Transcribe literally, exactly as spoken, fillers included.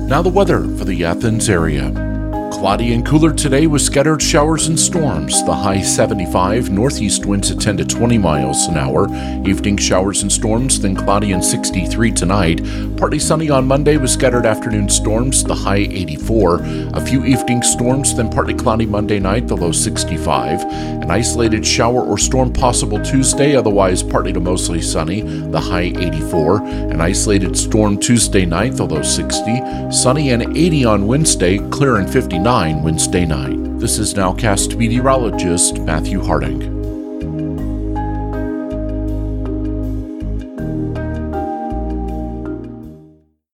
Now the weather for the Athens area. Cloudy and cooler today with scattered showers and storms. The high seventy-five, northeast winds at ten to twenty miles an hour. Evening showers and storms, then cloudy and sixty-three tonight. Partly sunny on Monday with scattered afternoon storms. The high eighty-four. A few evening storms, then partly cloudy Monday night. The low sixty-five. An isolated shower or storm possible Tuesday, otherwise partly to mostly sunny. The high eighty-four. An isolated storm Tuesday night. The low sixty. Sunny and eighty on Wednesday. Clear and fifty-nine Wednesday night. This is Nowcast meteorologist Matthew Harding.